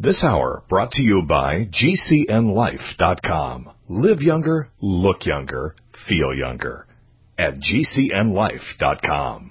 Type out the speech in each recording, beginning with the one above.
This hour brought to you by GCNLife.com. Live younger, look younger, feel younger. At GCNLife.com.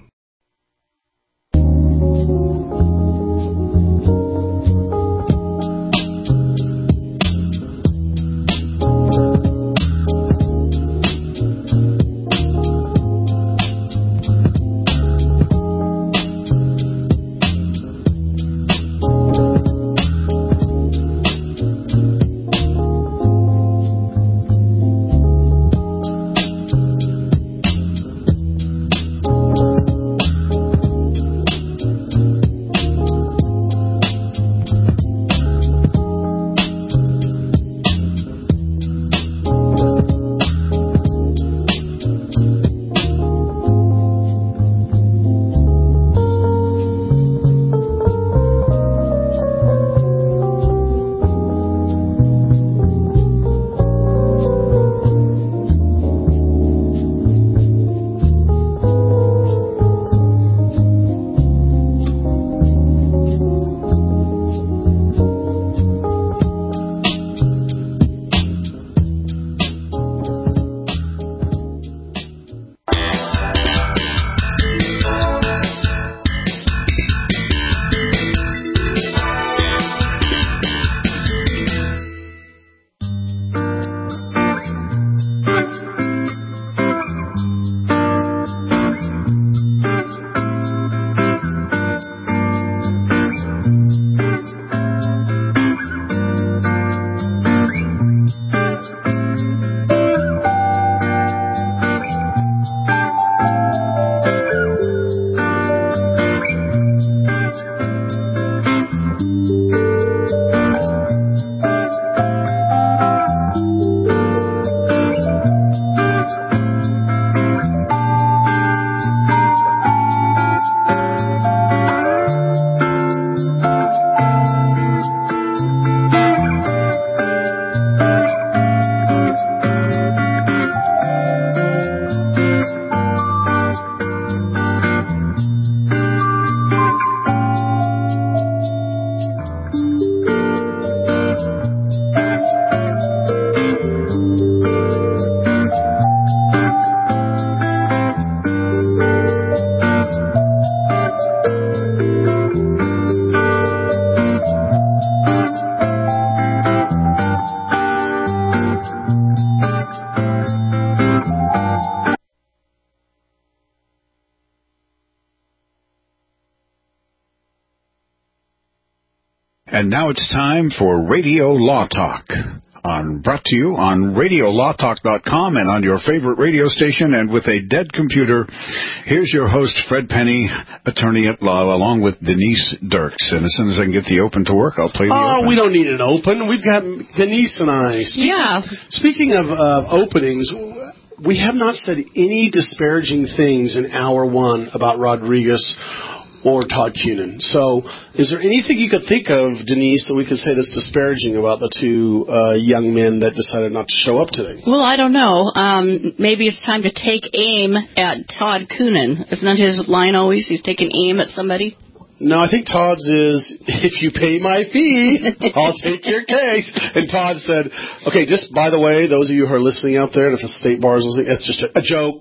And now it's time for Radio Law Talk, brought to you on RadioLawTalk.com and on your favorite radio station. And with a dead computer, here's your host, Fred Penny, attorney at law, along with Denise Dirks. And as soon as I can get the open to work, I'll play the open. Oh, we don't need an open. We've got Denise and I. Speaking of openings, we have not said any disparaging things in hour one about Rodriguez or Todd Cunin. So is there anything you could think of, Denise, that we could say that's disparaging about the two young men that decided not to show up today? Well, I don't know. Maybe it's time to take aim at Todd Cunin. Isn't that his line always? He's taking aim at somebody? No, I think Todd's is, if you pay my fee, I'll take your case. And Todd said, okay, just by the way, those of you who are listening out there, and if the state bar is listening, it's just a joke.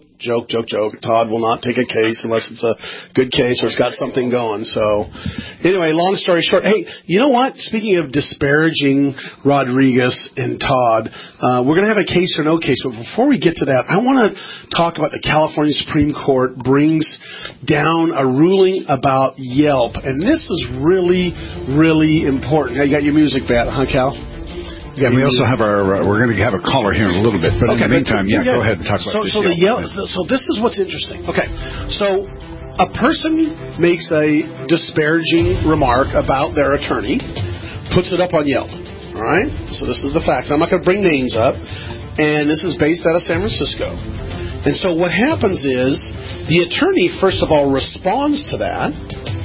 Todd will not take a case unless it's a good case or it's got something going. So, anyway, long story short. Hey, you know what? Speaking of disparaging Rodriguez and Todd, we're going to have a case or no case. But before we get to that, I want to talk about the California Supreme Court brings down a ruling about Yelp. And this is really, really important. Now, you got your music bat, huh, Cal? Yeah, we also have we're going to have a caller here in a little bit. But in the meantime, go ahead and talk about this. So this is what's interesting. Okay, so a person makes a disparaging remark about their attorney, puts it up on Yelp. All right? So this is the facts. I'm not going to bring names up. And this is based out of San Francisco. And so what happens is the attorney, first of all, responds to that,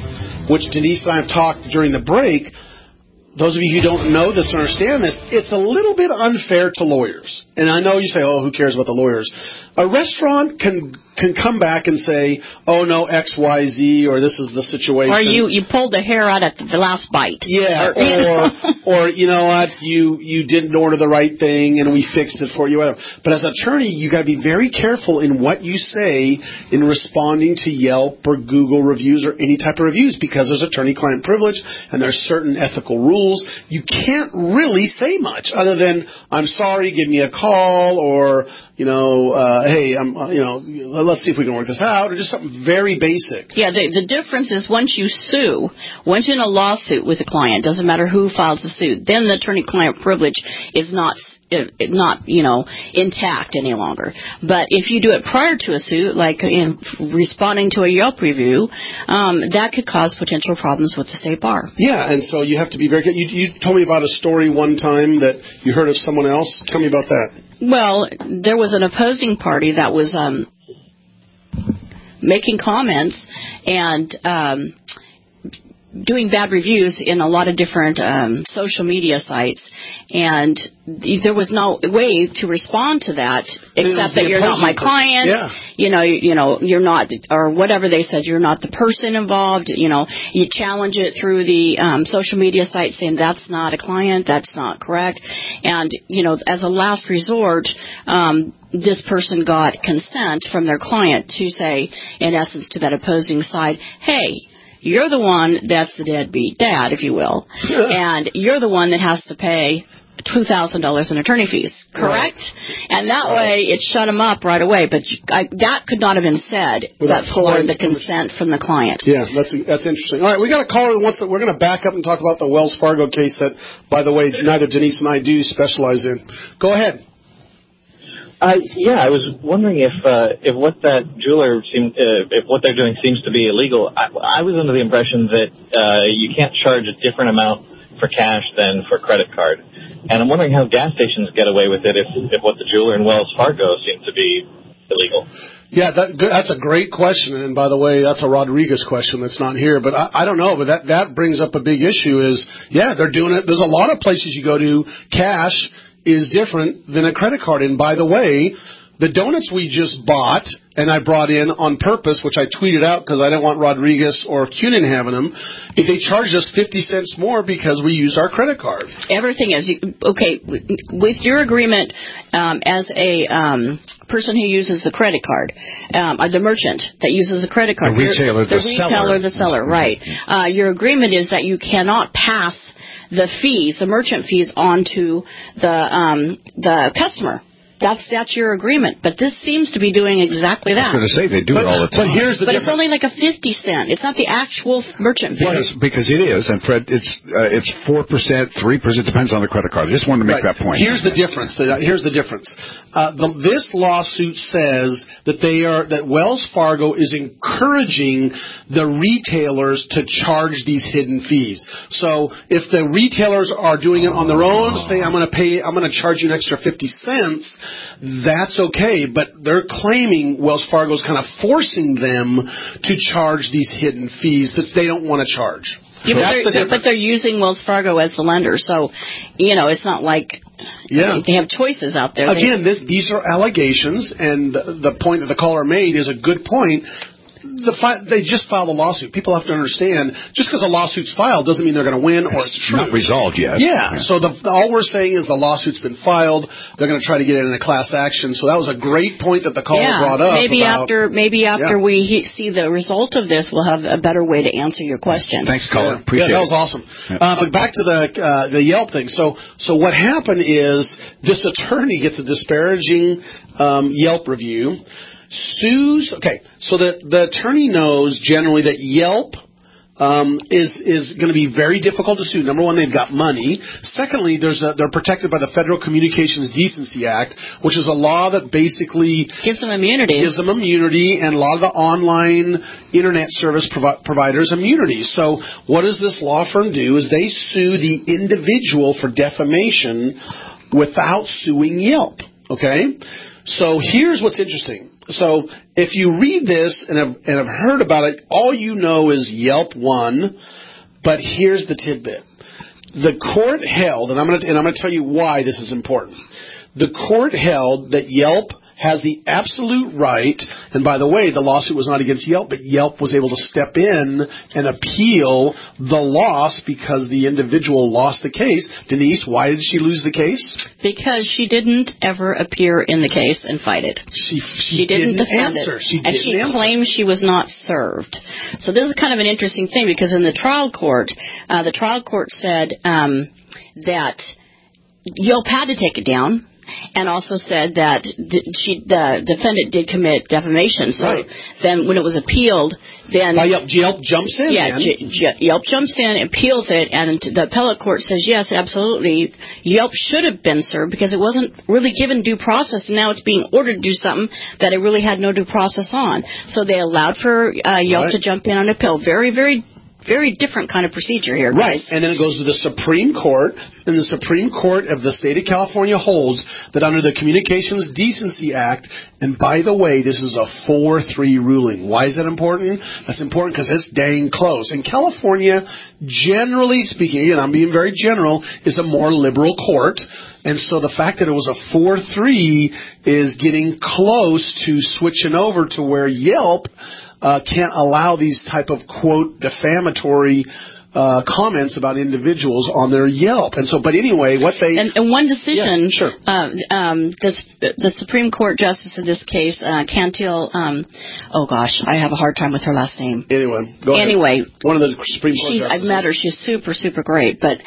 which Denise and I have talked during the break. Those of you who don't know this or understand this, it's a little bit unfair to lawyers. And I know you say, oh, who cares about the lawyers? A restaurant can come back and say, oh, no, X, Y, Z, or this is the situation. Or you pulled the hair out at the last bite. Yeah, or you know what, you didn't order the right thing and we fixed it for you. Whatever. But as an attorney, you got to be very careful in what you say in responding to Yelp or Google reviews or any type of reviews, because there's attorney-client privilege and there's certain ethical rules. You can't really say much other than, I'm sorry, give me a call, or hey, let's see if we can work this out, or just something very basic. Yeah, the difference is once you're in a lawsuit with a client, doesn't matter who files the suit, then the attorney-client privilege is not intact any longer. But if you do it prior to a suit, like in responding to a Yelp review, that could cause potential problems with the state bar. Yeah, and so you have to be very good. You told me about a story one time that you heard of someone else. Tell me about that. Well, there was an opposing party that was making comments and doing bad reviews in a lot of different social media sites, and there was no way to respond to that except that you're not my client. Yeah. You're not, or whatever they said, you're not the person involved. You challenge it through the social media site saying that's not a client, that's not correct, and as a last resort, this person got consent from their client to say, in essence, to that opposing side, hey, you're the one that's the deadbeat dad, if you will, and you're the one that has to pay $2,000 in attorney fees, correct? Right. And that way it shut them up right away. But that could not have been said but for the consent from the client. Yeah, that's interesting. All right, we got a caller that wants we're going to back up and talk about the Wells Fargo case that, by the way, neither Denise and I do specialize in. Go ahead. Yeah, I was wondering if what that jeweler if what they're doing seems to be illegal. I was under the impression that you can't charge a different amount for cash than for credit card, and I'm wondering how gas stations get away with it if what the jeweler in Wells Fargo seems to be illegal. Yeah, that's a great question, and by the way, that's a Rodriguez question that's not here, but I don't know, but that brings up a big issue is, yeah, they're doing it. There's a lot of places you go to, cash is different than a credit card. And by the way, the donuts we just bought and I brought in on purpose, which I tweeted out because I didn't want Rodriguez or Cunin having them, they charged us 50 cents more because we used our credit card. Everything is. Okay, with your agreement as a person who uses the credit card, the merchant that uses the credit card. The retailer, the seller, right. Your agreement is that you cannot pass the merchant fees onto the customer. That's your agreement. But this seems to be doing exactly that. I was going to say, they do it all the time. But here's the difference. It's only like a 50 cent. It's not the actual merchant fee. Because it is, and Fred, it's 4%, 3%, depends on the credit card. I just wanted to make that point. Here's the difference. This lawsuit says that that Wells Fargo is encouraging the retailers to charge these hidden fees. So if the retailers are doing it on their own, say I'm going to charge you an extra 50 cents, that's okay, but they're claiming Wells Fargo's kind of forcing them to charge these hidden fees that they don't want to charge. Yeah, but they're using Wells Fargo as the lender, so it's not like they have choices out there. Again, these are allegations, and the point that the caller made is a good point. They just filed a lawsuit. People have to understand, just because a lawsuit's filed doesn't mean they're going to win or it's true. Not resolved yet. Yeah. So all we're saying is the lawsuit's been filed. They're going to try to get it in a class action. So that was a great point that the caller brought up. Maybe after we see the result of this, we'll have a better way to answer your question. Thanks, caller. Appreciate it. That was awesome. But back to the Yelp thing. So what happened is this attorney gets a disparaging Yelp review. Sues. Okay, so the attorney knows generally that Yelp is going to be very difficult to sue. Number one, they've got money. Secondly, they're protected by the Federal Communications Decency Act, which is a law that basically gives them immunity, and a lot of the online internet service providers immunity. So what does this law firm do? Is they sue the individual for defamation without suing Yelp. Okay, so here's what's interesting. So if you read this and have heard about it, all you know is Yelp won. But here's the tidbit: the court held, and I'm going to tell you why this is important. The court held that Yelp has the absolute right, and by the way, the lawsuit was not against Yelp, but Yelp was able to step in and appeal the loss because the individual lost the case. Denise, why did she lose the case? Because she didn't ever appear in the case and fight it. She didn't defend answer. And she claimed she was not served. So this is kind of an interesting thing because in the trial court said that Yelp had to take it down. And also said that the defendant did commit defamation. So then when it was appealed, then... Yelp jumps in. Yeah, Yelp jumps in, appeals it, and the appellate court says, yes, absolutely, Yelp should have been served because it wasn't really given due process, and now it's being ordered to do something that it really had no due process on. So they allowed for Yelp to jump in on appeal. Very, very different kind of procedure here, guys. Right, and then it goes to the Supreme Court, and the Supreme Court of the state of California holds that under the Communications Decency Act, and by the way, this is a 4-3 ruling. Why is that important? That's important because it's dang close. And California, generally speaking, and I'm being very general, is a more liberal court. And so the fact that it was a 4-3 is getting close to switching over to where Yelp can't allow these type of, quote, defamatory comments about individuals on their Yelp. And so, but anyway, what they... And one decision, sure. The Supreme Court justice in this case, Cantil, oh gosh, I have a hard time with her last name. Anyway, go ahead. One of the Supreme Court justices. I've met her. She's super, super great. But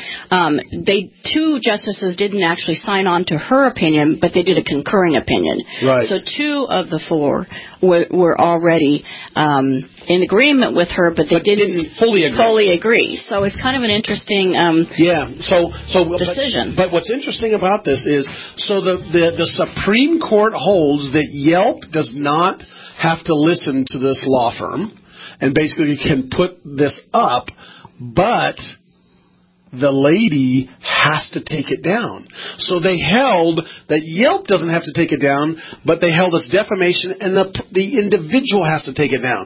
two justices didn't actually sign on to her opinion, but they did a concurring opinion. Right. So 2 of the 4 were already in agreement with her, but they didn't fully agree. So it's kind of an interesting decision. But what's interesting about this is, so the Supreme Court holds that Yelp does not have to listen to this law firm, and basically can put this up, but the lady has to take it down. So they held that Yelp doesn't have to take it down, but they held it's defamation, and the individual has to take it down.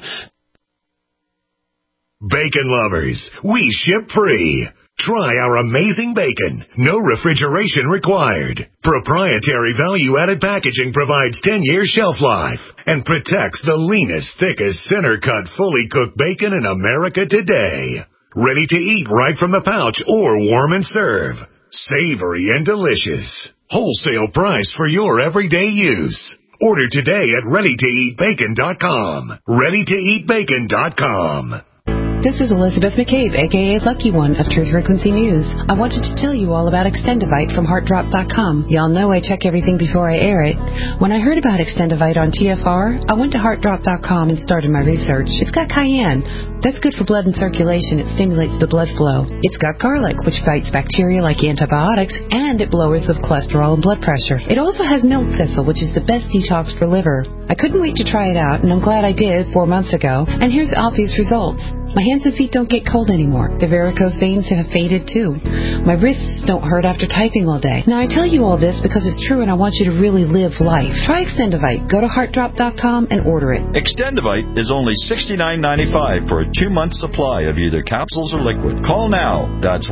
Bacon lovers, we ship free. Try our amazing bacon. No refrigeration required. Proprietary value-added packaging provides 10 years shelf life and protects the leanest, thickest, center-cut, fully cooked bacon in America today. Ready to eat right from the pouch or warm and serve. Savory and delicious. Wholesale price for your everyday use. Order today at ReadyToEatBacon.com. ReadyToEatBacon.com. This is Elizabeth McCabe, a.k.a. Lucky One of Truth Frequency News. I wanted to tell you all about Extendivite from HeartDrop.com. Y'all know I check everything before I air it. When I heard about Extendivite on TFR, I went to HeartDrop.com and started my research. It's got cayenne. That's good for blood and circulation. It stimulates the blood flow. It's got garlic, which fights bacteria like antibiotics, and it lowers the cholesterol and blood pressure. It also has milk thistle, which is the best detox for liver. I couldn't wait to try it out, and I'm glad I did 4 months ago. And here's obvious results. My hands and feet don't get cold anymore. The varicose veins have faded too. My wrists don't hurt after typing all day. Now I tell you all this because it's true and I want you to really live life. Try Extendivite. Go to HeartDrop.com and order it. Extendivite is only $69.95 for a 2-month supply of either capsules or liquid. Call now. That's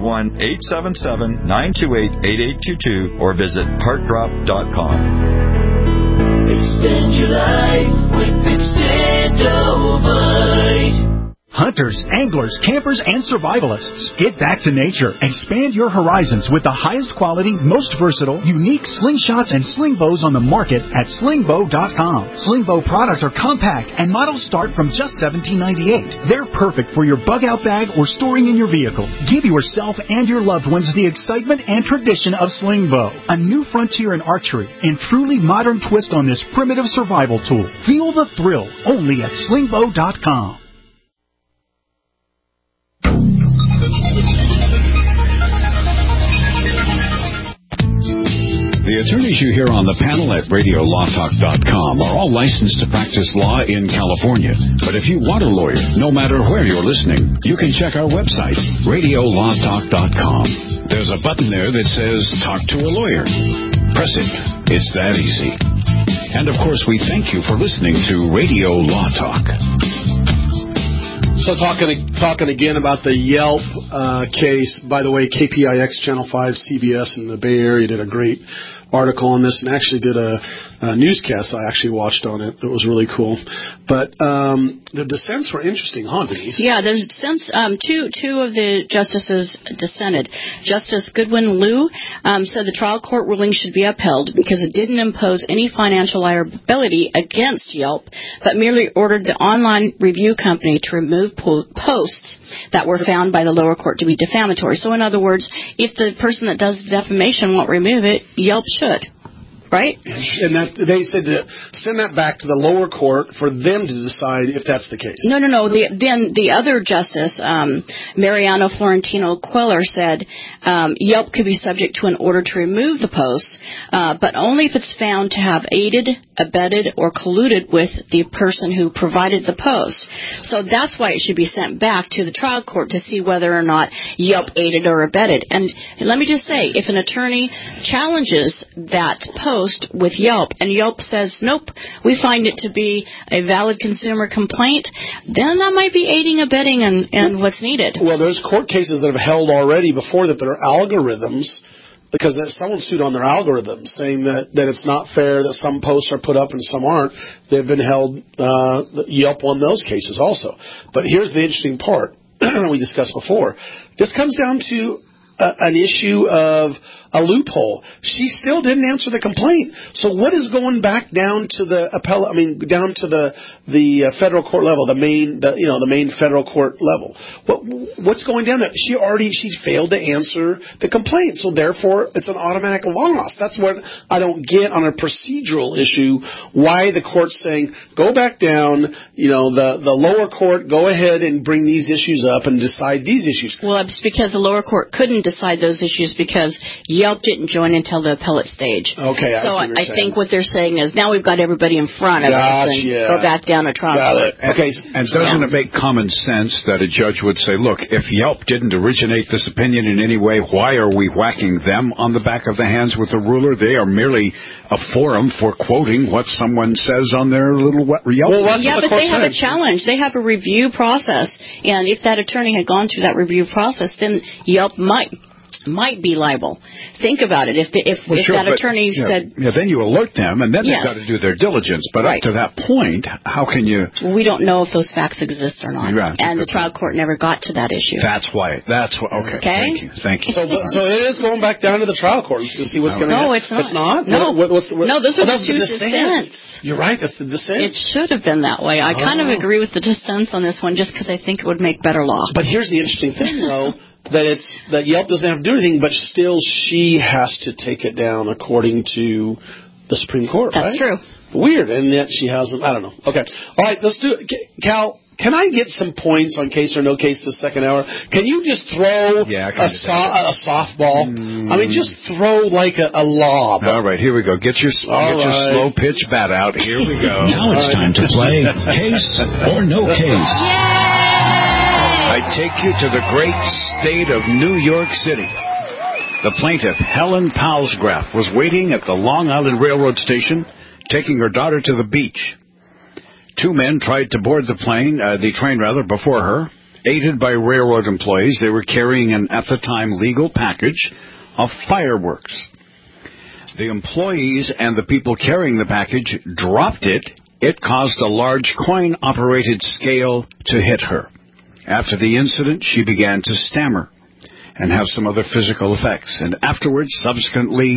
1-877-928-8822 or visit HeartDrop.com. Extend your life with Extendivite. Hunters, anglers, campers, and survivalists. Get back to nature. Expand your horizons with the highest quality, most versatile, unique slingshots and sling bows on the market at slingbow.com. Sling bow products are compact and models start from just $17.98. They're perfect for your bug-out bag or storing in your vehicle. Give yourself and your loved ones the excitement and tradition of sling bow. A new frontier in archery and truly modern twist on this primitive survival tool. Feel the thrill only at slingbow.com. The attorneys you hear on the panel at RadioLawTalk.com are all licensed to practice law in California. But if you want a lawyer, no matter where you're listening, you can check our website, RadioLawTalk.com. There's a button there that says, Talk to a Lawyer. Press it. It's that easy. And, of course, we thank you for listening to Radio Law Talk. So talking again about the Yelp case. By the way, KPIX Channel 5, CBS in the Bay Area did a great article on this and actually did a newscast I actually watched on it that was really cool. But the dissents were interesting, huh, Denise? Yeah, there's dissents. Two of the justices dissented. Justice Goodwin Liu said the trial court ruling should be upheld because it didn't impose any financial liability against Yelp, but merely ordered the online review company to remove posts that were found by the lower court to be defamatory. So in other words, if the person that does defamation won't remove it, Yelp should. Right? And that they said to send that back to the lower court for them to decide if that's the case. No. Then the other justice, Mariano Florentino Queller, said Yelp could be subject to an order to remove the post, but only if it's found to have aided, abetted, or colluded with the person who provided the post. So that's why it should be sent back to the trial court to see whether or not Yelp aided or abetted. And let me just say, if an attorney challenges that post with Yelp, and Yelp says, nope, we find it to be a valid consumer complaint, then that might be aiding, abetting, and what's needed. Well, there's court cases that have held already before that there are algorithms, because someone sued on their algorithms, saying that it's not fair that some posts are put up and some aren't. They've been held, Yelp won those cases also. But here's the interesting part we discussed before. This comes down to an issue of a loophole. She still didn't answer the complaint. So what is going back down to the down to the federal court level, the main federal court level? What's going down there? She failed to answer the complaint. So therefore, it's an automatic loss. That's what I don't get on a procedural issue. Why the court's saying go back down? The lower court, go ahead and bring these issues up and decide these issues. Well, it's because the lower court couldn't decide those issues because Yelp didn't join until the appellate stage. Okay, so I think what they're saying is now we've got everybody in front of us and go back down a trial court. Okay, and doesn't it make common sense that a judge would say, look, if Yelp didn't originate this opinion in any way, why are we whacking them on the back of the hands with a ruler? They are merely a forum for quoting what someone says on their little Yelp. Well, but they have a challenge. They have a review process, and if that attorney had gone through that review process, then Yelp might be liable. Think about it. If that attorney said... Yeah, then you alert them, and then they've got to do their diligence. But up to that point, how can you... We don't know if those facts exist or not. Right. And the trial court never got to that issue. That's why. Okay. Thank you. So it is going back down to the trial court to see what's going to happen. No, it's not. It's not? No. No, those are the two dissents. You're right, that's the dissent. It should have been that way. I kind of agree with the dissents on this one just because I think it would make better law. But here's the interesting thing, though, that Yelp doesn't have to do anything, but still she has to take it down according to the Supreme Court, That's right? true. Weird, and yet she hasn't. I don't know. Okay. All right, let's do it. Cal, can I get some points on case or no case this second hour? Can you just throw a softball? I mean, just throw like a lob. All right, here we go. Get your slow pitch bat out. Here we go. Now it's time to play Case or No Case. I take you to the great state of New York City. The plaintiff, Helen Palsgraf, was waiting at the Long Island Railroad station, taking her daughter to the beach. Two men tried to board the train before her. Aided by railroad employees, they were carrying an, at the time, legal package of fireworks. The employees and the people carrying the package dropped it. It caused a large coin-operated scale to hit her. After the incident, she began to stammer and have some other physical effects, and afterwards, subsequently,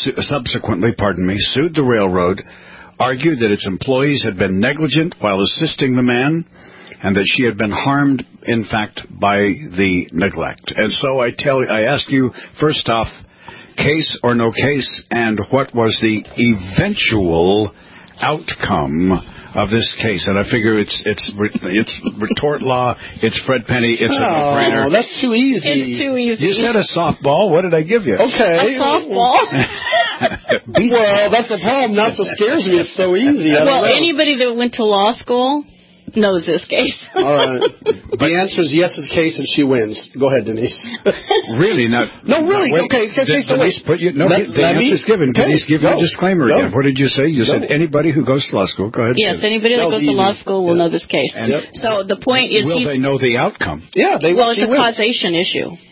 sued the railroad, argued that its employees had been negligent while assisting the man, and that she had been harmed, in fact, by the neglect. And so I ask you, first off, case or no case, and what was the eventual outcome of this case? And I figure it's retort law, it's Fred Penny, it's a no-brainer. Oh, that's too easy. It's too easy. You said a softball. What did I give you? Okay. A softball? Well, that's a problem. That's what scares me. It's so easy. Well, anybody that went to law school knows this case. All right. The answer is yes, it's case, and she wins. Go ahead, Denise. Really? No, really? Okay. The answer's given. Denise, give you a disclaimer again. What did you say? You said anybody who goes to law school. Go ahead. Yes, anybody that goes to law school will know this case. So the point is, will they know the outcome? Yeah. Well, it's a causation issue.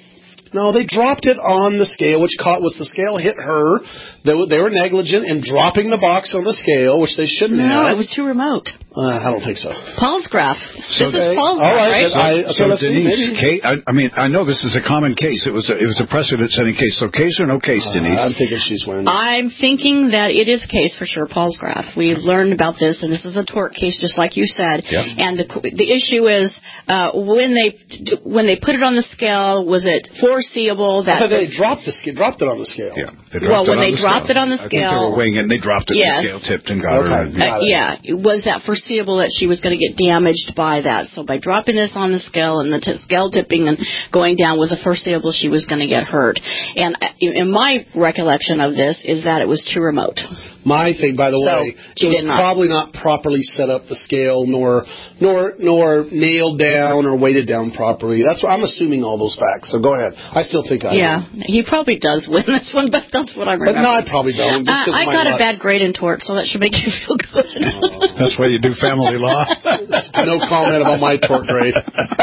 No, they dropped it on the scale, which the scale hit her. They were negligent in dropping the box on the scale, which they shouldn't have. No, it was too remote. I don't think so. Paul's graph. So this is Paul's graph, right? So Denise, I know this is a common case. It was a precedent-setting case. So case or no case, Denise? I'm thinking she's winning. I'm thinking that it is case for sure, Paul's graph. We've learned about this, and this is a tort case, just like you said. Yep. And the issue is when they put it on the scale, was it foreseeable that they dropped it on the scale? Yeah. When they dropped it on the scale, I think they were weighing it, and they dropped it. Yes. The scale tipped and got her. Yeah. Was that foreseeable that she was going to get damaged by that? So by dropping this on the scale and the scale tipping and going down, was it foreseeable she was going to get hurt? And in my recollection of this is that it was too remote. My thing, by the way, it was probably not properly set up the scale, nor nailed down or weighted down properly. That's what I'm assuming all those facts. So go ahead. I still think he probably does win this one, but that's what I remember. But no, I probably don't. I got a bad grade in tort, so that should make you feel good. That's why you do family law. No comment about my tort grade.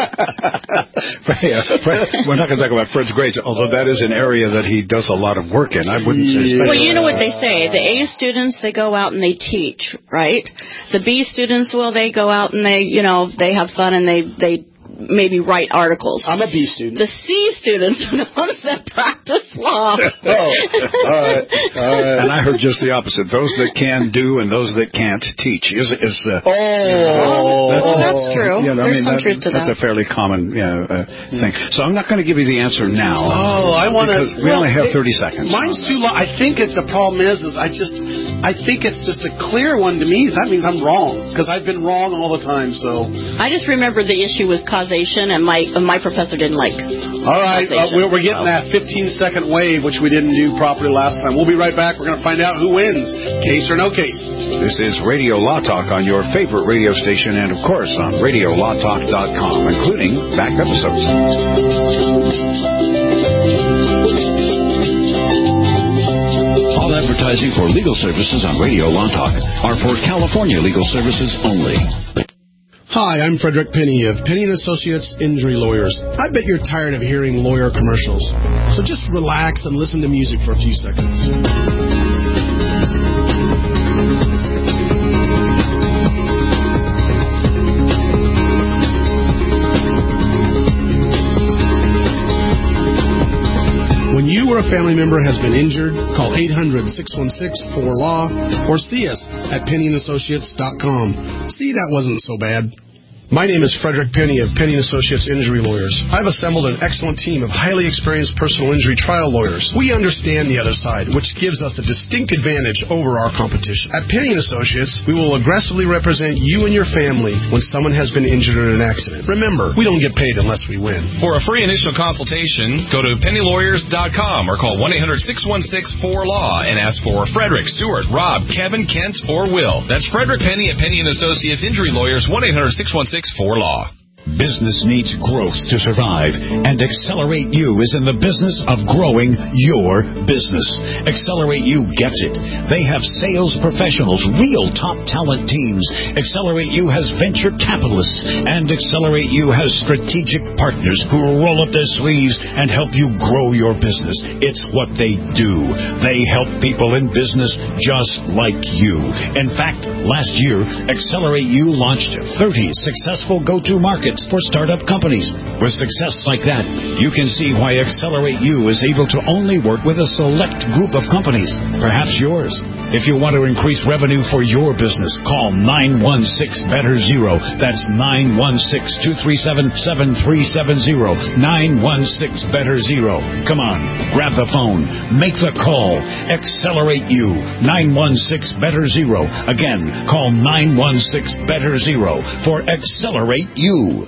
We're not going to talk about Fred's grades, although that is an area that he does a lot of work in. I wouldn't say. Well, you know what they say. The A students, they go out and they teach, right? The B students, they go out and they have fun and they maybe write articles. I'm a B student. The C students are the ones that practice law. All right. And I heard just the opposite. Those that can do and those that can't teach is that's true. There's some truth to that. That's a fairly common thing. So I'm not going to give you the answer now. I want to. Because we only have 30 seconds. Mine's too long. I think the problem is I think it's just a clear one to me. That means I'm wrong because I've been wrong all the time. So I just remember the issue was causation, and my professor didn't like. All right, we're getting that 15-second wave, which we didn't do properly last time. We'll be right back. We're going to find out who wins, case or no case. This is Radio Law Talk on your favorite radio station, and of course on RadioLawTalk.com, including back episodes. All advertising for legal services on Radio Law Talk are for California legal services only. Hi, I'm Frederick Penny of Penny & Associates Injury Lawyers. I bet you're tired of hearing lawyer commercials. So just relax and listen to music for a few seconds. When you or a family member has been injured, call 800-616-4LAW or see us at PennyandAssociates.com. See, that wasn't so bad. My name is Frederick Penny of Penny & Associates Injury Lawyers. I've assembled an excellent team of highly experienced personal injury trial lawyers. We understand the other side, which gives us a distinct advantage over our competition. At Penny & Associates, we will aggressively represent you and your family when someone has been injured in an accident. Remember, we don't get paid unless we win. For a free initial consultation, go to pennylawyers.com or call 1-800-616-4LAW and ask for Frederick, Stuart, Rob, Kevin, Kent, or Will. That's Frederick Penny at Penny & Associates Injury Lawyers, 1-800-616-4LAW. Business needs growth to survive, and Accelerate You is in the business of growing your business. Accelerate You gets it. They have sales professionals, real top talent teams. Accelerate You has venture capitalists, and Accelerate You has strategic partners who roll up their sleeves and help you grow your business. It's what they do. They help people in business just like you. In fact, last year, Accelerate You launched 30 successful go-to markets for startup companies. With success like that, you can see why Accelerate You is able to only work with a select group of companies, perhaps yours. If you want to increase revenue for your business, call 916-BETTER-0. That's 916-237-7370. 916-BETTER-0. Come on, grab the phone. Make the call. Accelerate You. 916-BETTER-0. Again, call 916-BETTER-0 for Accelerate You.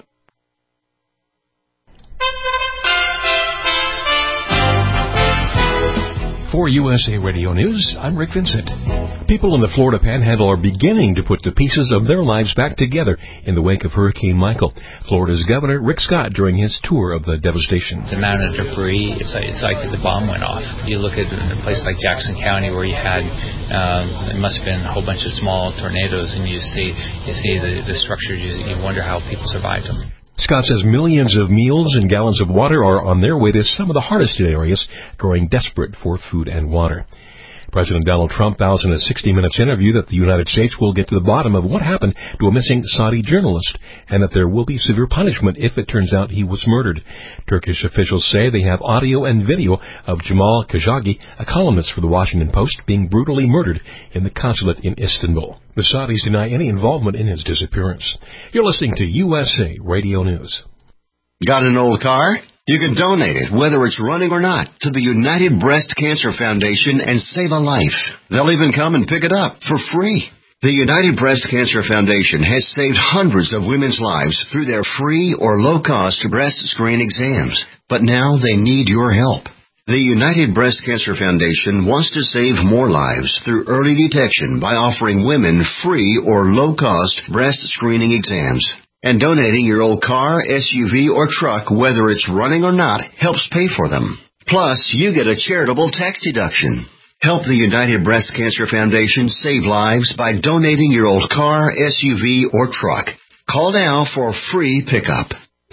For USA Radio News, I'm Rick Vincent. People in the Florida Panhandle are beginning to put the pieces of their lives back together in the wake of Hurricane Michael. Florida's Governor Rick Scott during his tour of the devastation. The amount of debris, it's like the bomb went off. You look at a place like Jackson County where you had, it must have been a whole bunch of small tornadoes, and you see the structures, you wonder how people survived them. Scott says millions of meals and gallons of water are on their way to some of the hardest hit areas, growing desperate for food and water. President Donald Trump vows in a 60 Minutes interview that the United States will get to the bottom of what happened to a missing Saudi journalist and that there will be severe punishment if it turns out he was murdered. Turkish officials say they have audio and video of Jamal Khashoggi, a columnist for the Washington Post, being brutally murdered in the consulate in Istanbul. The Saudis deny any involvement in his disappearance. You're listening to USA Radio News. Got an old car? You can donate it, whether it's running or not, to the United Breast Cancer Foundation and save a life. They'll even come and pick it up for free. The United Breast Cancer Foundation has saved hundreds of women's lives through their free or low-cost breast screen exams. But now they need your help. The United Breast Cancer Foundation wants to save more lives through early detection by offering women free or low-cost breast screening exams. And donating your old car, SUV, or truck, whether it's running or not, helps pay for them. Plus, you get a charitable tax deduction. Help the United Breast Cancer Foundation save lives by donating your old car, SUV, or truck. Call now for free pickup.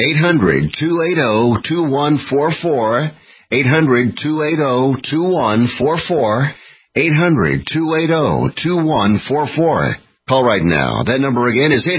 800-280-2144. 800-280-2144. 800-280-2144. Call right now. That number again is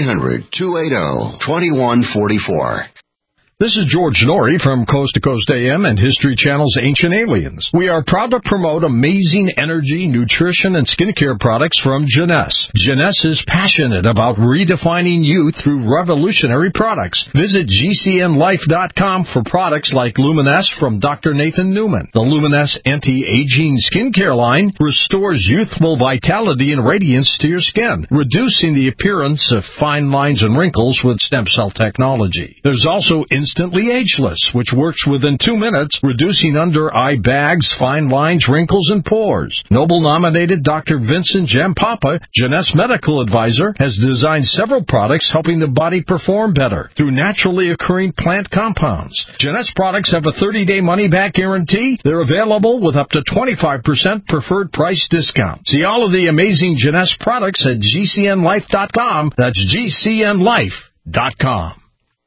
800-280-2144. This is George Norrie from Coast to Coast AM and History Channel's Ancient Aliens. We are proud to promote amazing energy, nutrition, and skincare products from Jeunesse. Jeunesse is passionate about redefining youth through revolutionary products. Visit GCNlife.com for products like Luminesce from Dr. Nathan Newman. The Luminesce Anti-Aging Skincare line restores youthful vitality and radiance to your skin, reducing the appearance of fine lines and wrinkles with stem cell technology. There's also Instantly Ageless, which works within 2 minutes, reducing under-eye bags, fine lines, wrinkles, and pores. Nobel-nominated Dr. Vincent Jampapa, Jeunesse medical advisor, has designed several products helping the body perform better through naturally occurring plant compounds. Jeunesse products have a 30-day money-back guarantee. They're available with up to 25% preferred price discount. See all of the amazing Jeunesse products at GCNlife.com. That's GCNlife.com.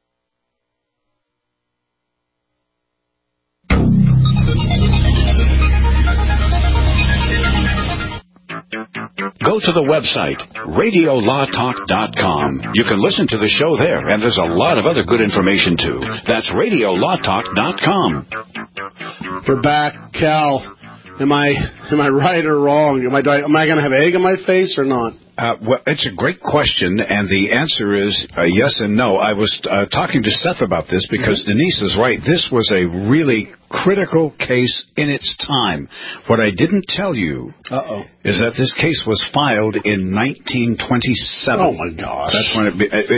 Go to the website, radiolawtalk.com. You can listen to the show there, and there's a lot of other good information, too. That's radiolawtalk.com. We're back. Cal, am I right or wrong? Am I going to have egg on my face or not? Well, it's a great question, and the answer is yes and no. I was talking to Seth about this because Denise is right. This was a really critical case in its time. What I didn't tell you is that this case was filed in 1927. Oh my gosh! That's when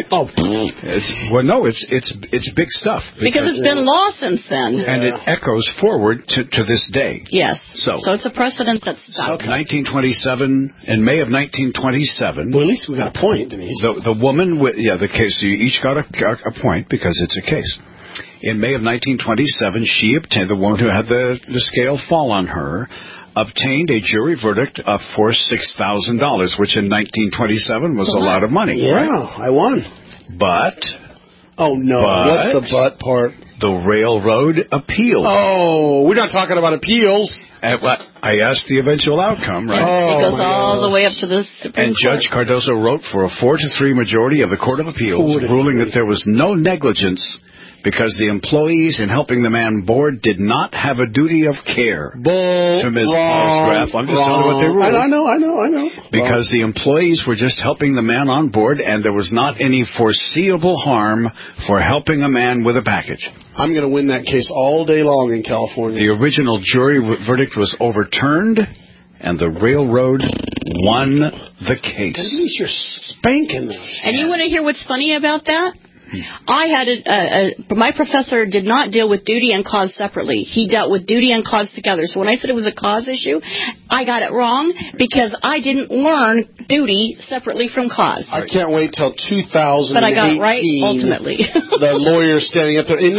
it's big stuff because it's been law since then, and it echoes forward to this day. Yes. So it's a precedent that's stuck. 1927, in May of 1927. Well, at least we got a point, Denise. The woman with the case. So you each got a point because it's a case. In May of 1927, she obtained, the woman who had the scale fall on her, obtained a jury verdict for $6,000, which in 1927 was a lot of money. Yeah, right? I won. But what's the but part? The railroad appealed. Oh, we're not talking about appeals. I asked the eventual outcome, right? It goes all the way up to the Supreme Court. Judge Cardozo wrote for a 4-3 majority of the Court of Appeals, ruling that there was no negligence because the employees in helping the man board did not have a duty of care to Ms. Paulsgraf. I'm just telling you what they ruled. I know. Because the employees were just helping the man on board, and there was not any foreseeable harm for helping a man with a package. I'm going to win that case all day long in California. The original jury verdict was overturned, and the railroad won the case. Denise, you're spanking this. And you want to hear what's funny about that? I had my professor did not deal with duty and cause separately. He dealt with duty and cause together. So when I said it was a cause issue, I got it wrong because I didn't learn duty separately from cause. I can't wait till 2018. But I got it right ultimately. The lawyer standing up there in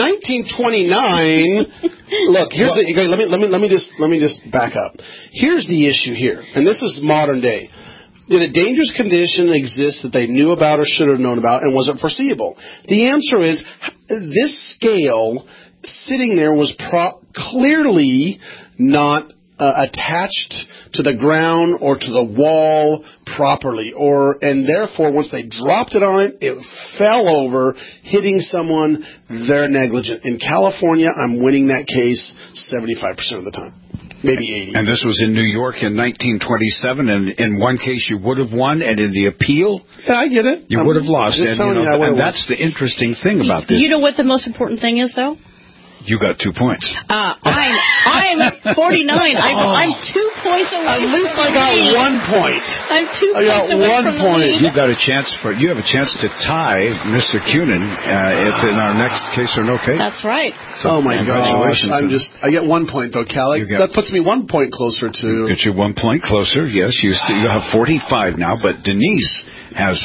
1929. Look, here's let me just back up. Here's the issue here, and this is modern day. did a dangerous condition exist that they knew about or should have known about, and was it foreseeable? The answer is this scale sitting there was clearly not attached to the ground or to the wall properly, and therefore once they dropped it on it, it fell over, hitting someone. They're negligent. In California, I'm winning that case 75% of the time. Maybe 80. And this was in New York in 1927, and in one case you would have won, and in the appeal, yeah, I get it. You would have lost. And, and that's the interesting thing about this. You know what the most important thing is, though? You got 2 points. I'm 49. I'm 2 points away. At least I got 1 point. I'm 2 points away. I got 1 point. You got a chance you have a chance to tie Mr. Cunin in our next case or no case. That's right. So, oh my gosh! I get 1 point though, Callie. That puts me 1 point closer to. Get you 1 point closer. Yes, you have 45 now, but Denise has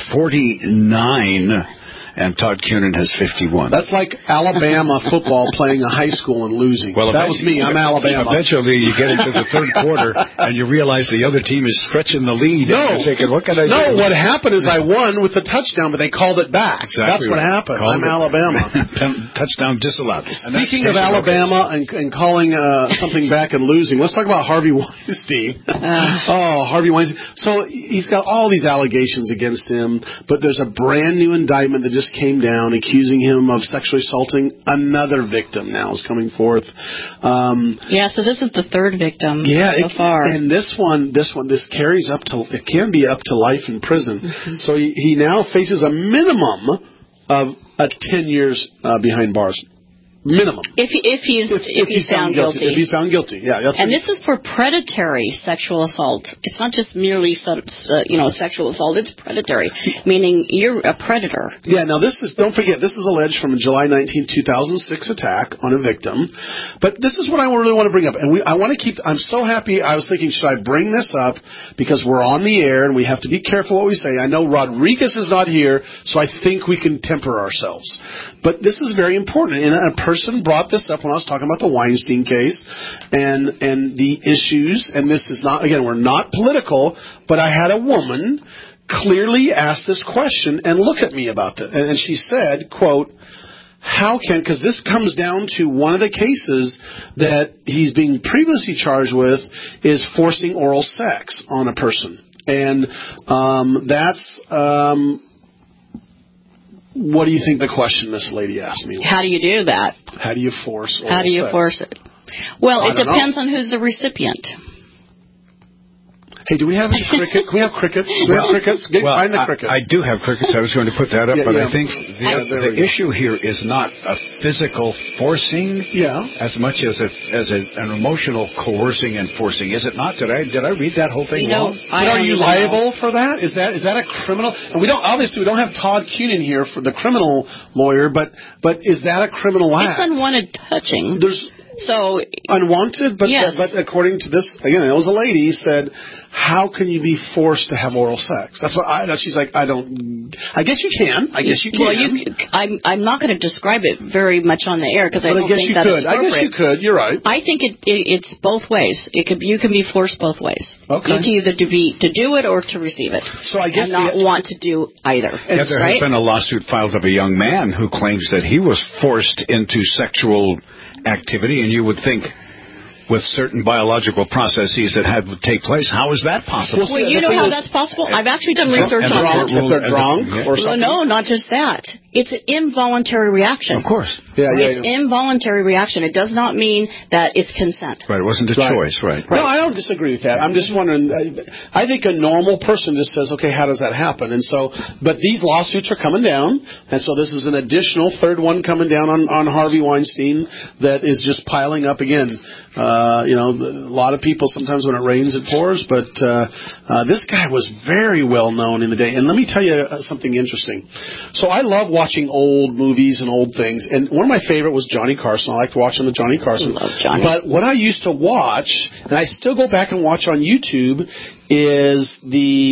49. And Todd Cunin has 51. That's like Alabama football playing a high school and losing. Well, that was me. I'm Alabama. Eventually, you get into the third quarter, and you realize the other team is stretching the lead. No. And you're thinking, what can I do? No, what happened is I won with the touchdown, but they called it back. Exactly. That's what happened. I'm Alabama. Touchdown disallowed. Speaking of Alabama and calling something back and losing, let's talk about Harvey Weinstein. Harvey Weinstein. So he's got all these allegations against him, but there's a brand new indictment that just came down accusing him of sexually assaulting another victim. Now is coming forth. So this is the third victim so far. And this carries up to, it can be up to life in prison. Mm-hmm. So he now faces a minimum of 10 years behind bars. Minimum. If he's found guilty. If he's found guilty, yeah. And this is for predatory sexual assault. It's not just merely sexual assault. It's predatory, meaning you're a predator. Yeah. Now don't forget, this is alleged from a July 19, 2006 attack on a victim. But this is what I really want to bring up, and I want to keep. I'm so happy. I was thinking, should I bring this up because we're on the air and we have to be careful what we say. I know Rodriguez is not here, so I think we can temper ourselves. But this is very important, and a person brought this up when I was talking about the Weinstein case and the issues, and this is not, again, we're not political, but I had a woman clearly ask this question and look at me about it. And she said, quote, because this comes down to one of the cases that he's being previously charged with is forcing oral sex on a person. And that's... what do you think the question this lady asked me was? How do you do that? How do you force oral sex? How do you force it? Well, it depends on who's the recipient. Hey, do we have any cricket? Can we have crickets? Do we have crickets? Find the crickets. I do have crickets. I was going to put that up, but I think the issue here is not a physical forcing as much as an emotional coercing and forcing. Is it not? Did I read that whole thing wrong? But are you liable for that? Is that a criminal? And we don't have Todd Cunin here for the criminal lawyer, but is that a criminal act? It's unwanted touching. So unwanted, but according to this, again, it was a lady said, how can you be forced to have oral sex? That's what she's like. I guess you can. I guess you can. Well, I'm not going to describe it very much on the air because I don't think that it's appropriate. I guess you could. You're right. I think it's both ways. You can be forced both ways. Okay. You can either to do it or to receive it. So I guess and not want to do either. There has been a lawsuit filed of a young man who claims that he was forced into sexual activity, and you would think with certain biological processes that had to take place, how is that possible? Well, you know how that's possible? I've actually done research on that. If they're drunk or something? No, not just that. It's an involuntary reaction. Of course. It's involuntary reaction. It does not mean that it's consent. Right, it wasn't a choice, right. No, I don't disagree with that. I'm just wondering, I think a normal person just says, okay, how does that happen? And so, but these lawsuits are coming down, and so this is an additional third one coming down on Harvey Weinstein that is just piling up again. A lot of people, sometimes when it rains, it pours, but this guy was very well known in the day. And let me tell you something interesting. So I love watching old movies and old things, and one of my favorite was Johnny Carson. I liked watching the Johnny Carson. I love Johnny. But what I used to watch, and I still go back and watch on YouTube, is the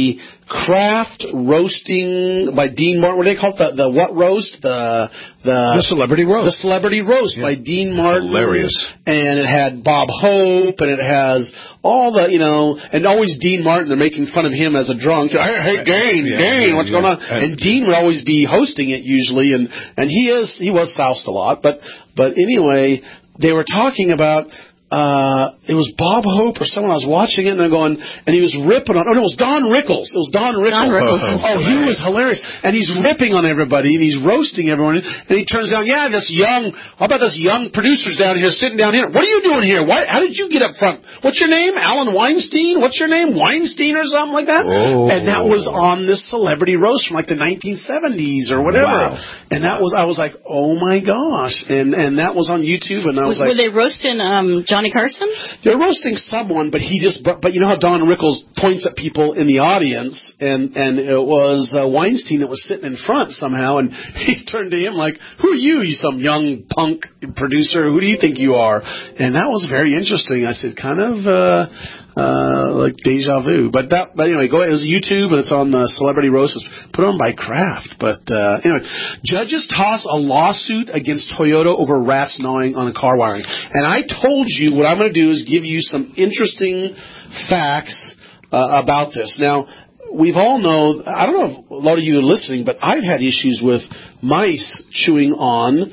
Kraft Roasting by Dean Martin. What do they call it? The what roast? The Celebrity Roast. The Celebrity Roast by Dean Martin. Hilarious. And it had Bob Hope, and it has all the, and always Dean Martin. They're making fun of him as a drunk. Hey, Dane, what's going on? And Dean would always be hosting it usually, and he was soused a lot. But anyway, they were talking about. It was Bob Hope or someone. I was watching it and they're going, and he was ripping on. Oh no, it was Don Rickles. It was Don Rickles. He was hilarious, and he's ripping on everybody and he's roasting everyone. And he turns down, how about this young producers down here sitting down here? What are you doing here? How did you get up front? What's your name? Alan Weinstein? What's your name? Weinstein or something like that? Oh. And that was on this Celebrity Roast from like the 1970s or whatever. Wow. And I was like, oh my gosh, and that was on YouTube, and I was like, were they roasting Johnny Carson? They're roasting someone, but but you know how Don Rickles points at people in the audience, and it was Weinstein that was sitting in front somehow, and he turned to him like, who are you some young punk producer? Who do you think you are? And that was very interesting. I said, kind of like deja vu. But anyway, go ahead. It was YouTube, and it's on the Celebrity Roast. It's put on by Kraft. But anyway, judges toss a lawsuit against Toyota over rats gnawing on the car wiring. And I told you what I'm going to do is give you some interesting facts about this. Now, we've all known, I don't know if a lot of you are listening, but I've had issues with mice chewing on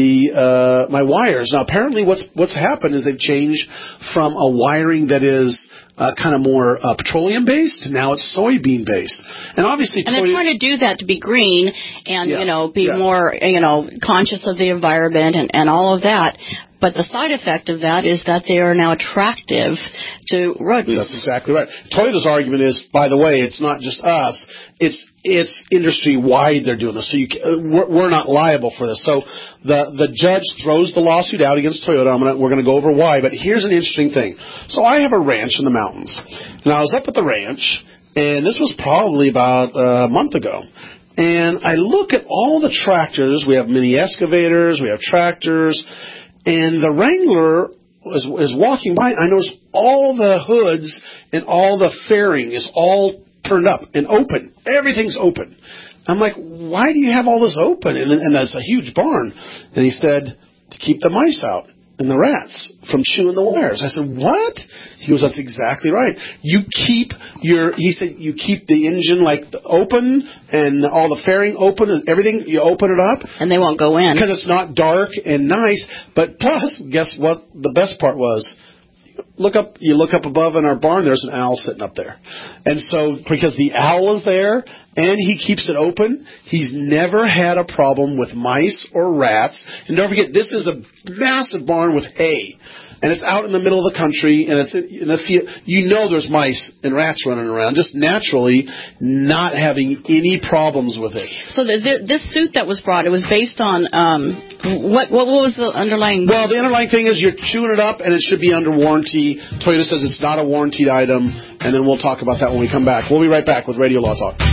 my wires. Now, apparently what's happened is they've changed from a wiring that is kind of more petroleum-based to now it's soybean-based. And obviously... And they're trying to do that to be green and, be more, conscious of the environment and all of that. But the side effect of that is that they are now attractive to rodents. That's exactly right. Toyota's argument is, by the way, it's not just us. It's industry-wide they're doing this. So we're not liable for this. So the judge throws the lawsuit out against Toyota. We're going to go over why. But here's an interesting thing. So I have a ranch in the mountains. And I was up at the ranch, and this was probably about a month ago. And I look at all the tractors. We have mini excavators. We have tractors. And the Wrangler is walking by. I notice all the hoods and all the fairing is all turned up and open. Everything's open. I'm like, why do you have all this open? And that's a huge barn. And he said, to keep the mice out and the rats from chewing the wires. I said, what? He goes, that's exactly right. He said, you keep the engine open and all the fairing open and everything, you open it up. And they won't go in. Because it's not dark and nice. But plus, guess what the best part was? You look up above in our barn, there's an owl sitting up there. And so, because the owl is there and he keeps it open, he's never had a problem with mice or rats. And don't forget, this is a massive barn with hay. And it's out in the middle of the country, and it's in the field. There's mice and rats running around, just naturally not having any problems with it. So this suit that was brought, it was based on what was the underlying? Well, the underlying thing is you're chewing it up, and it should be under warranty. Toyota says it's not a warranted item, and then we'll talk about that when we come back. We'll be right back with Radio Law Talk.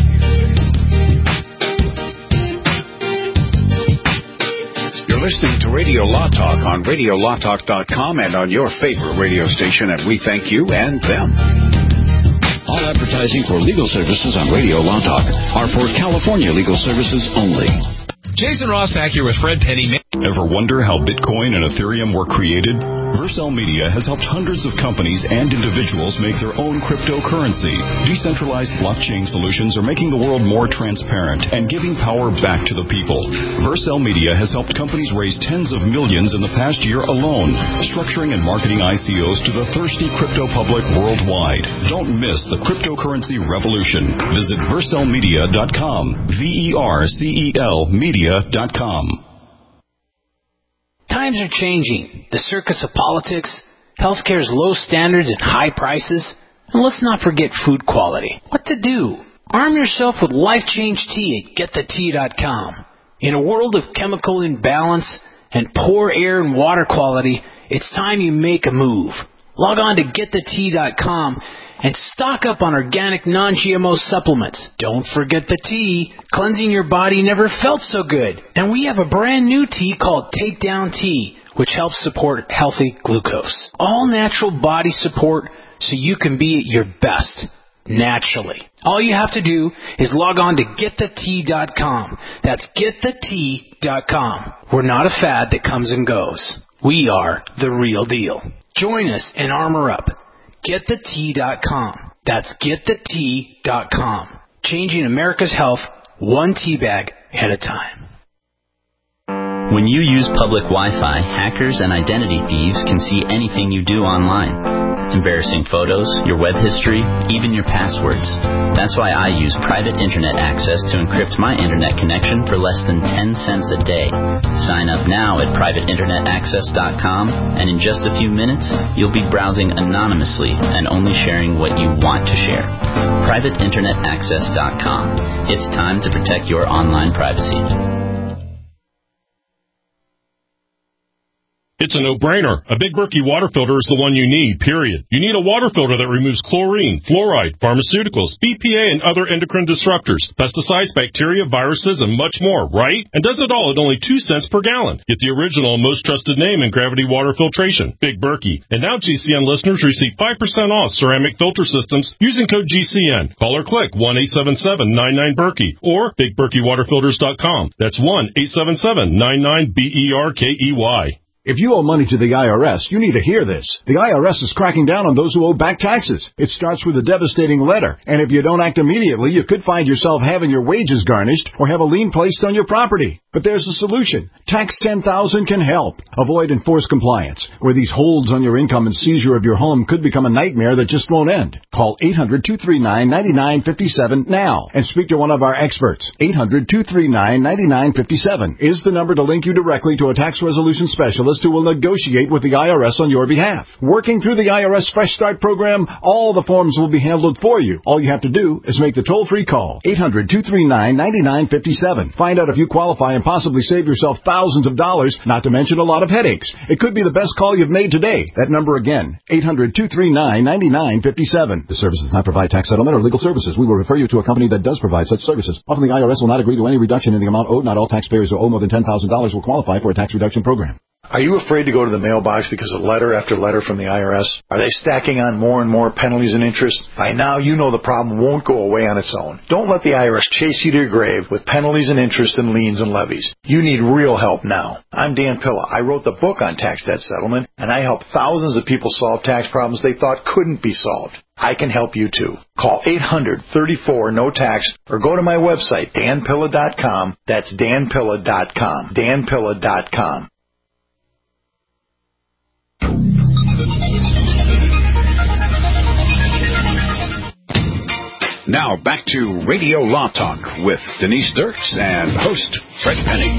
Listening to Radio Law Talk on RadioLawTalk.com and on your favorite radio station, and we thank you and them. All advertising for legal services on Radio Law Talk are for California legal services only. Jason Rossback here with Fred Penny. Ever wonder how Bitcoin and Ethereum were created? Vercel Media has helped hundreds of companies and individuals make their own cryptocurrency. Decentralized blockchain solutions are making the world more transparent and giving power back to the people. Vercel Media has helped companies raise tens of millions in the past year alone, structuring and marketing ICOs to the thirsty crypto public worldwide. Don't miss the cryptocurrency revolution. Visit vercelmedia.com, VERCEL media.com. Times are changing. The circus of politics, healthcare's low standards and high prices, and let's not forget food quality. What to do? Arm yourself with Life Change Tea at GetTheTea.com. In a world of chemical imbalance and poor air and water quality, it's time you make a move. Log on to GetTheTea.com and stock up on organic non-GMO supplements. Don't forget the tea. Cleansing your body never felt so good. And we have a brand new tea called Takedown Tea, which helps support healthy glucose. All natural body support so you can be at your best. naturally. All you have to do is log on to getthetea.com. That's getthetea.com. We're not a fad that comes and goes. We are the real deal. Join us and armor up. Getthetea.com. That's getthetea.com. Changing America's health one tea bag at a time. When you use public Wi-Fi, hackers and identity thieves can see anything you do online. Embarrassing photos, your web history, even your passwords. That's why I use private internet access to encrypt my internet connection for less than 10 cents a day. Sign up now at privateinternetaccess.com, and in just a few minutes, you'll be browsing anonymously and only sharing what you want to share. privateinternetaccess.com. It's time to protect your online privacy. It's a no-brainer. A Big Berkey water filter is the one you need, period. You need a water filter that removes chlorine, fluoride, pharmaceuticals, BPA, and other endocrine disruptors, pesticides, bacteria, viruses, and much more, right? And does it all at only 2 cents per gallon. Get the original and most trusted name in gravity water filtration, Big Berkey. And now GCN listeners receive 5% off ceramic filter systems using code GCN. Call or click 1-877-99-BERKEY or BigBerkeyWaterFilters.com. That's 1-877-99-BERKEY. If you owe money to the IRS, you need to hear this. The IRS is cracking down on those who owe back taxes. It starts with a devastating letter, and if you don't act immediately, you could find yourself having your wages garnished or have a lien placed on your property. But there's a solution. Tax 10,000 can help. Avoid enforced compliance, where these holds on your income and seizure of your home could become a nightmare that just won't end. Call 800-239-9957 now and speak to one of our experts. 800-239-9957 is the number to link you directly to a tax resolution specialist who will negotiate with the IRS on your behalf. Working through the IRS Fresh Start program, all the forms will be handled for you. All you have to do is make the toll-free call. 800-239-9957. Find out if you qualify and possibly save yourself thousands of dollars, not to mention a lot of headaches. It could be the best call you've made today. That number again, 800-239-9957. The service does not provide tax settlement or legal services. We will refer you to a company that does provide such services. Often the IRS will not agree to any reduction in the amount owed. Not all taxpayers who owe more than $10,000 will qualify for a tax reduction program. Are you afraid to go to the mailbox because of letter after letter from the IRS? Are they stacking on more and more penalties and interest? By now, you know the problem won't go away on its own. Don't let the IRS chase you to your grave with penalties and interest and liens and levies. You need real help now. I'm Dan Pilla. I wrote the book on tax debt settlement, and I help thousands of people solve tax problems they thought couldn't be solved. I can help you too. Call 800-34-NO-TAX or go to my website, danpilla.com. That's danpilla.com. danpilla.com. Now back to Radio Law Talk with Denise Dirks and host Fred Penny.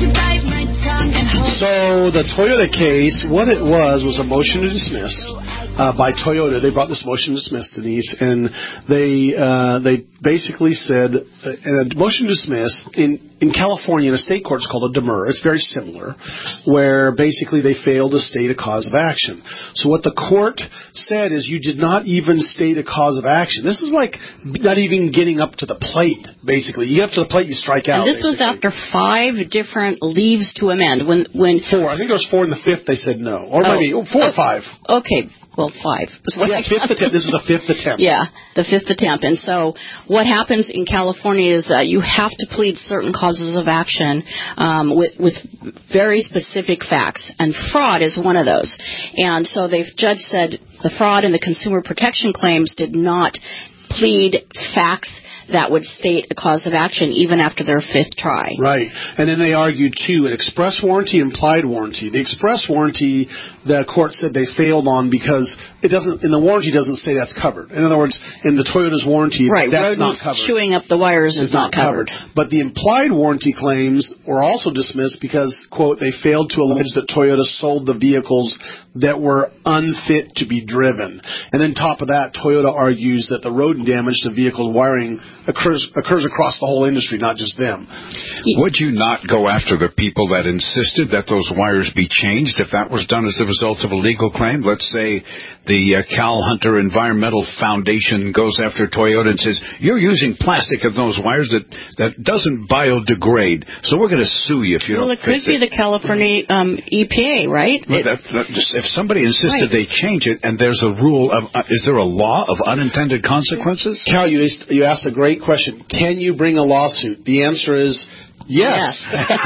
So the Toyota case, what it was a motion to dismiss by Toyota. They brought this motion to dismiss, Denise, and they basically said a motion to dismiss in California in a state court is called a demur. It's very similar, where basically they failed to state a cause of action. So what the court said is you did not even state a cause of action. This is like not even getting up to the plate, basically. You get up to the plate, you strike out. And this was after 5 different leaves to amend. When 4. I think there was 4 in the 5th they said no. Or maybe 4 or 5. Okay. Well, 5. Yeah, 5th attempt. This was the 5th attempt. Yeah, the 5th attempt. And so what happens in California is that you have to plead certain causes of action with very specific facts, and fraud is one of those. And so the judge said the fraud and the consumer protection claims did not plead facts that would state a cause of action even after their 5th try. Right. And then they argued, too, an express warranty, implied warranty. The express warranty, the court said they failed on because it doesn't, in the warranty doesn't say that's covered. In other words, in the Toyota's warranty, right, that's not covered. Chewing up the wires is not covered. But the implied warranty claims were also dismissed because, quote, they failed to allege that Toyota sold the vehicles that were unfit to be driven. And then top of that, Toyota argues that the rodent damage to vehicle wiring occurs across the whole industry, not just them. Would you not go after the people that insisted that those wires be changed if that was done as a result of a legal claim? Let's say the Cal Hunter Environmental Foundation goes after Toyota and says, you're using plastic in those wires that doesn't biodegrade, so we're going to sue you if you don't fix it. Well, it could be the California EPA, right? Well, if somebody insisted they change it, and there's a rule of, is there a law of unintended consequences? Cal, you asked a great question. Can you bring a lawsuit? The answer is yes.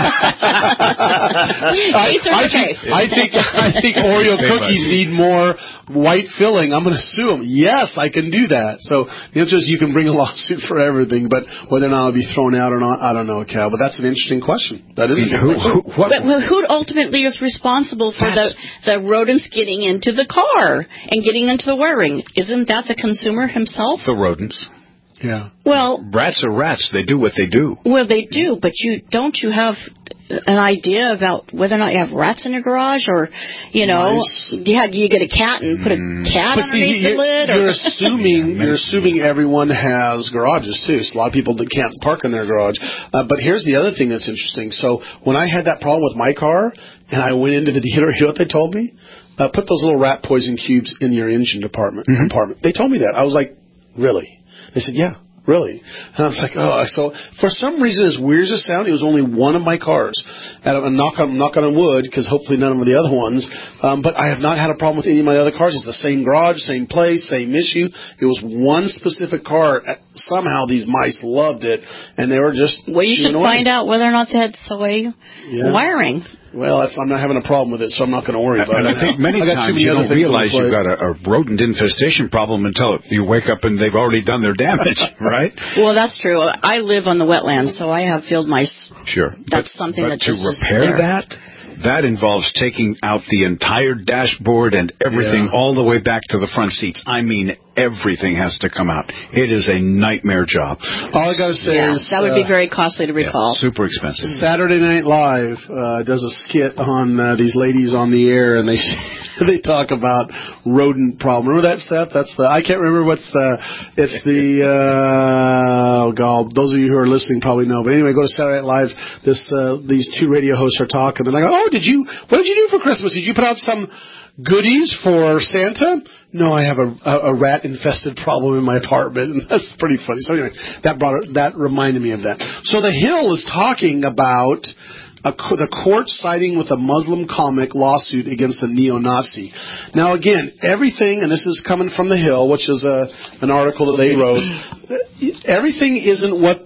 I think Oreo cookies need more white filling. I'm going to sue them. Yes, I can do that. So the answer is you can bring a lawsuit for everything, but whether or not it'll be thrown out or not, I don't know, Cal. But that's an interesting question. That is a good question. But who ultimately is responsible for the rodents getting into the car and getting into the wiring? Isn't that the consumer himself? The rodents. Yeah. Well, rats are rats. They do what they do. Well, they do, but you have an idea about whether or not you have rats in your garage, or you get a cat and put a cat underneath the lid. You're assuming everyone has garages too. So a lot of people that can't park in their garage. But here's the other thing that's interesting. So when I had that problem with my car, and I went into the dealer, you know what they told me? Put those little rat poison cubes in your engine compartment. They told me that. I was like, really? They said, yeah, really. And I was like, oh. So for some reason, as weird as it sounded, it was only one of my cars. And I'm knock on wood, because hopefully none of the other ones. But I have not had a problem with any of my other cars. It's the same garage, same place, same issue. It was one specific car. Somehow these mice loved it, and they were just you should find out whether or not they had soy wiring. Well, I'm not having a problem with it, so I'm not going to worry about it. I think many times you don't realize you've got a rodent infestation problem until you wake up and they've already done their damage, right? Well, that's true. I live on the wetlands, so I have field mice. Sure. That's something that just to repair that involves taking out the entire dashboard and everything all the way back to the front seats. I mean, everything has to come out. It is a nightmare job. All I got to say is that would be very costly to recall. Super expensive. Saturday Night Live does a skit on these ladies on the air, and they talk about rodent problem. Remember that, Seth? I can't remember what's it's the oh god. Those of you who are listening probably know. But anyway, go to Saturday Night Live. These two radio hosts are talking. They're like, oh, what did you do for Christmas? Did you put out some goodies for Santa? No, I have a rat-infested problem in my apartment. And that's pretty funny. So anyway, that reminded me of that. So The Hill is talking about the court siding with a Muslim comic lawsuit against a neo-Nazi. Now, again, everything, and this is coming from The Hill, which is an article that they wrote, everything isn't what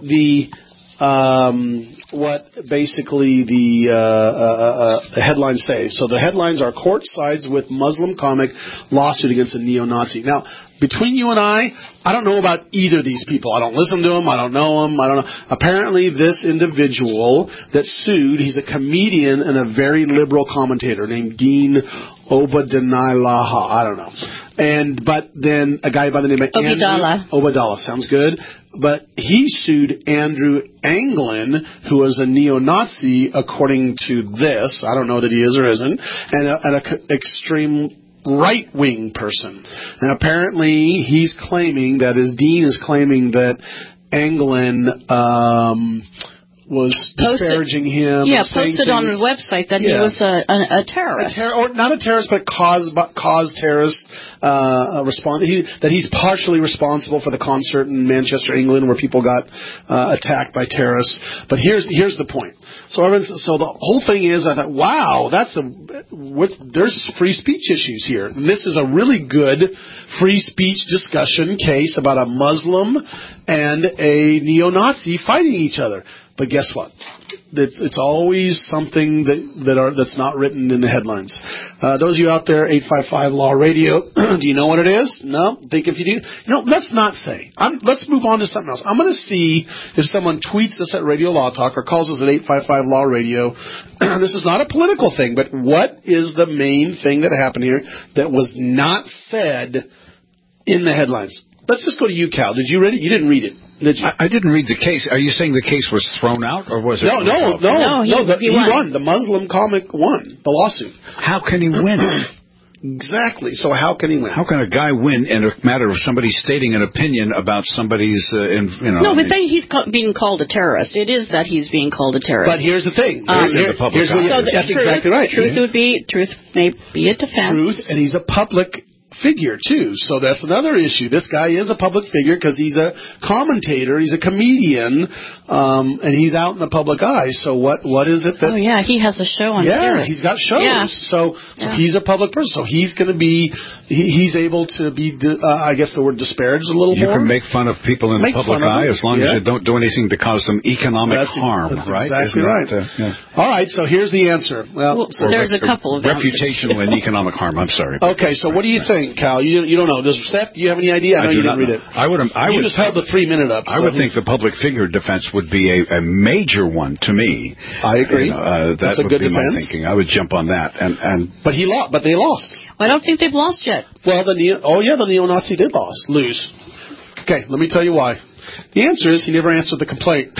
basically the headlines say. So the headlines are court sides with Muslim comic lawsuit against a neo-Nazi. Now, between you and I don't know about either of these people. I don't listen to them. I don't know them. I don't know. Apparently, this individual that sued, he's a comedian and a very liberal commentator named Dean Obadanilaha. I don't know. But then a guy by the name of Obadallah. Sounds good. But he sued Andrew Anglin, who was a neo-Nazi, according to this. I don't know that he is or isn't. And an extreme right-wing person. And apparently he's claiming that, as Dean is claiming that Anglin was disparaging him. Yeah, posted on the website that he was a terrorist. Or not a terrorist, but caused terrorist response. That he's partially responsible for the concert in Manchester, England, where people got attacked by terrorists. But here's the point. So the whole thing is, I thought, wow, there's free speech issues here. And this is a really good free speech discussion case about a Muslim and a neo-Nazi fighting each other. But guess what? It's always something that's not written in the headlines. Those of you out there, 855 Law Radio, do you know what it is? No? Think if you do. Let's not say. Let's move on to something else. I'm going to see if someone tweets us at Radio Law Talk or calls us at 855 Law Radio. This is not a political thing, but what is the main thing that happened here that was not said in the headlines? Let's just go to you, Cal. Did you read it? You didn't read it. Did you? I didn't read the case. Are you saying the case was thrown out, or was it? No. He won. The Muslim comic won the lawsuit. How can he win? Exactly. So how can he win? How can a guy win in a matter of somebody stating an opinion about somebody's, No, but then he's being called a terrorist. It is that he's being called a terrorist. But here's the thing. That's exactly right. Truth may be a defense. Truth, and he's a public figure too, so that's another issue. This guy is a public figure because he's a commentator, he's a comedian, and he's out in the public eye. So what is it that? Oh yeah, he has a show on Yeah, Sirius. he's got shows. Yeah. So he's a public person. So he's going to be, he's able to be, I guess the word disparaged a little more. You can make fun of people in the public eye as long as you don't do anything to cause them economic harm, that's right? Exactly right. All right, so here's the answer. Well, so there's a couple of reputational and economic harm. I'm sorry. Okay, so what do you think, Cal? You don't know. Does Seth? Do you have any idea? I know you didn't read it. I would just held the 3 minute up. I would think the public figure defense would be a major one to me. I agree. That's a good be defense. my thinking. I would jump on that. But he lost. But they lost. Well, I don't think they've lost yet. Well, the neo-Nazi did lose. Okay, let me tell you why. The answer is he never answered the complaint.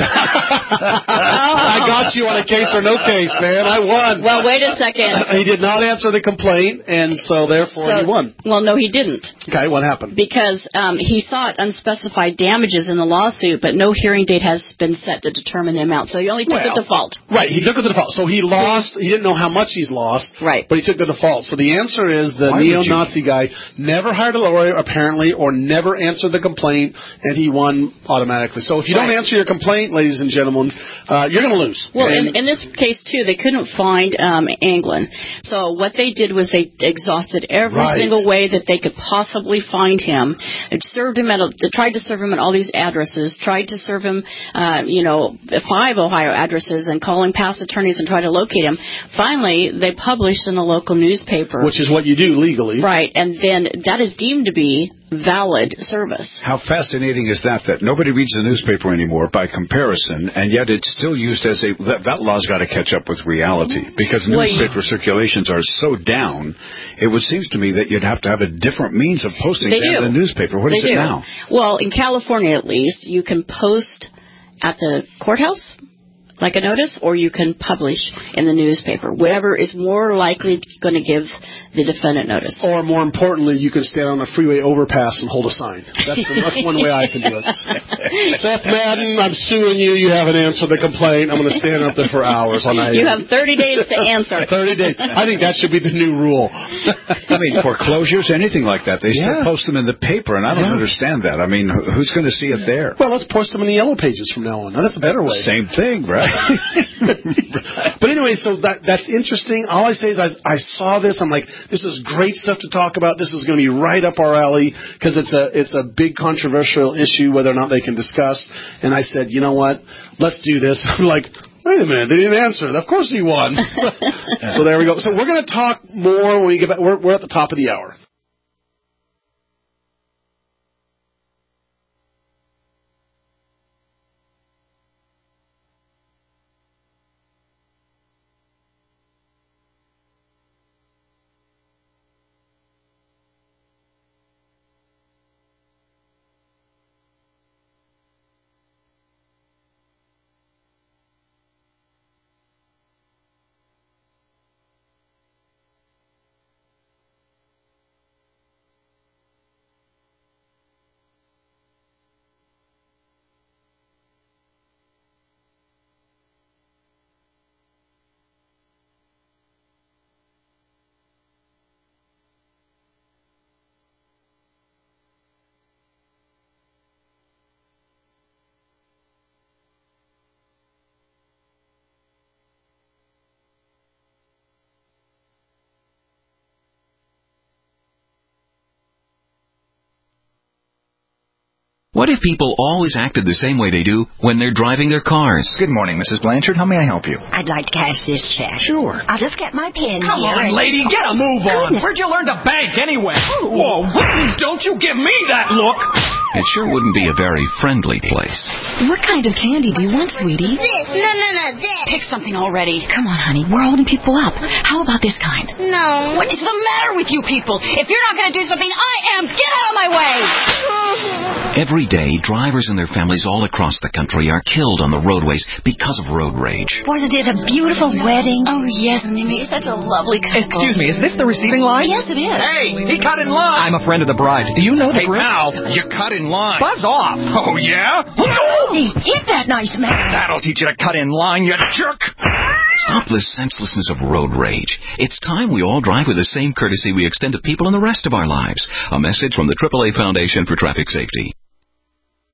I got you on a case or no case, man. I won. Well, wait a second. He did not answer the complaint, and so therefore he won. Well, no, he didn't. Okay, what happened? Because he sought unspecified damages in the lawsuit, but no hearing date has been set to determine the amount. So he only took the default. Right, he took the default. So he lost. He didn't know how much he's lost. Right. But he took the default. So the answer is the neo-Nazi guy never hired a lawyer, apparently, or never answered the complaint, and he won automatically. So if you don't answer your complaint, ladies and gentlemen, you're going to lose. Well, in this case, too, they couldn't find Anglin. So what they did was they exhausted every single way that they could possibly find him. It tried to serve him at all these addresses, tried to serve him, 5 Ohio addresses, and calling past attorneys and try to locate him. Finally, they published in a local newspaper. Which is what you do legally. Right, and then that is deemed to be valid service. How fascinating is that nobody reads the newspaper anymore by comparison, and yet it's still used as that law's got to catch up with reality, because newspaper circulations are so down. It would seem to me that you'd have to have a different means of posting than the newspaper. What is it now? Well, in California at least, you can post at the courthouse, like a notice, or you can publish in the newspaper. Whatever is more likely going to give the defendant notice. Or more importantly, you can stand on a freeway overpass and hold a sign. That's one way I can do it. Seth Madden, I'm suing you. You haven't answered the complaint. I'm going to stand up there for hours on that. You have 30 days to answer. 30 days. I think that should be the new rule. I mean, foreclosures, anything like that, they still post them in the paper, and I don't understand that. I mean, who's going to see it there? Well, let's post them in the yellow pages from now on. That's a better way. Same thing, right? But anyway, so that's interesting. All I say is I saw this. I'm like, this is great stuff to talk about. This is going to be right up our alley because it's a big controversial issue whether or not they can discuss. And I said, you know what? Let's do this. I'm like, wait a minute, they didn't answer. Of course he won. So there we go. So we're going to talk more when we get back. We're at the top of the hour. What if people always acted the same way they do when they're driving their cars? Good morning, Mrs. Blanchard. How may I help you? I'd like to cash this check. Sure. I'll just get my pen Come here. on, lady, get a move on. Where'd you learn to bank anyway? Whoa, don't you give me that look. It sure wouldn't be a very friendly place. What kind of candy do you want, sweetie? This. No, this. Pick something already. Come on, honey. We're holding people up. How about this kind? No. What is the matter with you people? If you're not going to do something, I am. Get out of my way. Every day, drivers and their families all across the country are killed on the roadways because of road rage. Wasn't it a beautiful wedding? Oh, yes, and they made such a lovely couple. Excuse me, is this the receiving line? Yes, it is. Hey, he cut in line. I'm a friend of the bride. Do you know the Hey, group? now, you cut in line. Buzz off. Oh, yeah? He hit that nice man. That'll teach you to cut in line, you jerk. Stop the senselessness of road rage. It's time we all drive with the same courtesy we extend to people in the rest of our lives. A message from the AAA Foundation for Traffic Safety.